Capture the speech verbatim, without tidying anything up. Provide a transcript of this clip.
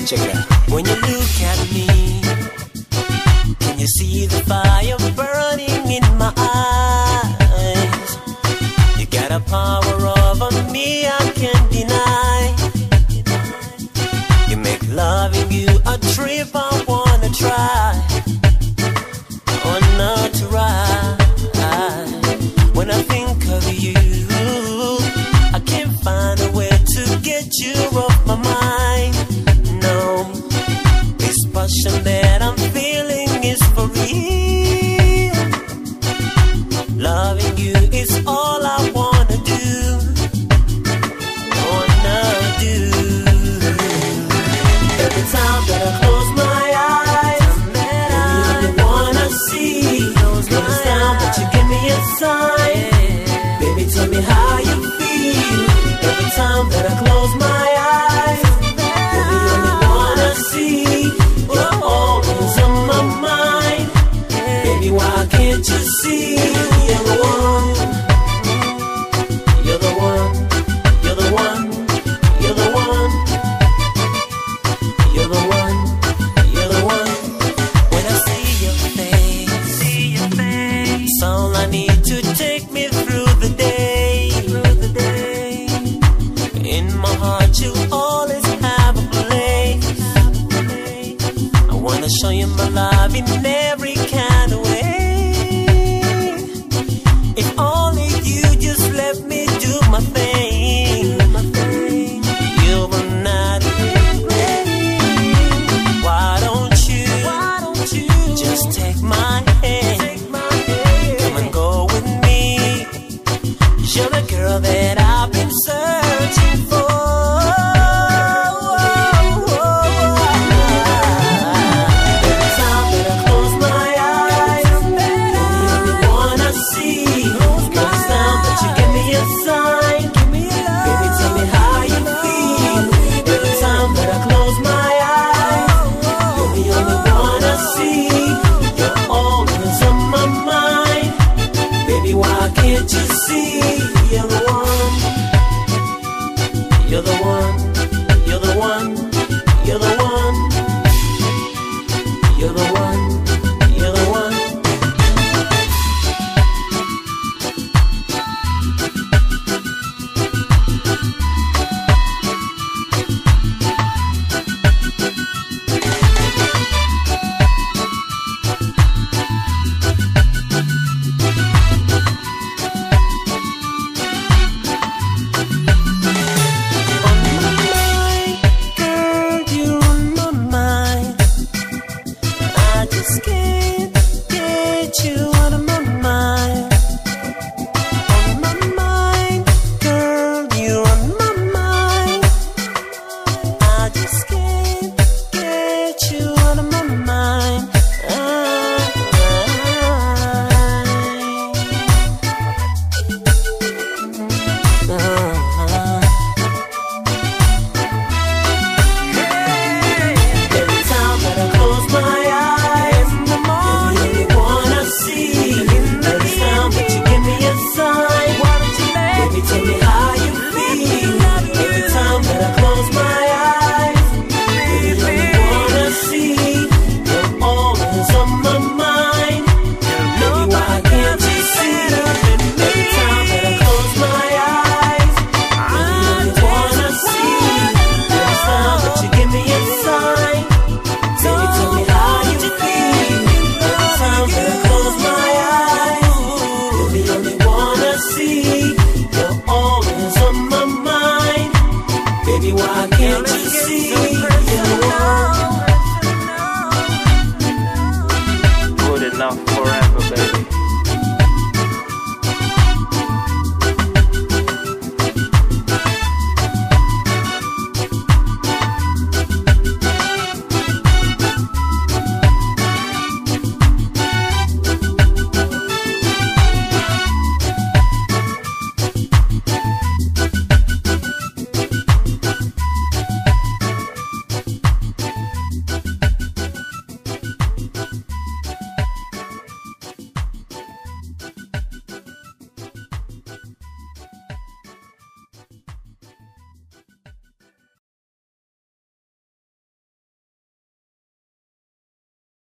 Check it out. When you look at me, can you see the fire burning in my eyes? You got a power over me I can't deny. You make loving you a trip I wanna try. I wanna try. When I think of you, I can't find a way to get you off my mind. No, this passion that I'm feeling is for real. Loving you is all I wanna do. Wanna do. Every time that I close my eyes, baby, I wanna see. It's time that you give me a sign. Baby, tell me how you feel. Every time that I close my eyes, baby, I only wanna see. You're always on my mind. Baby, why can't you see? You're the one. You're the one. You're the one. You're the one. You're the one. You're the one. When I see your face, see your face, it's all I need to take me through the day. Through the day. In my heart, you always have a place. I wanna show you my love in every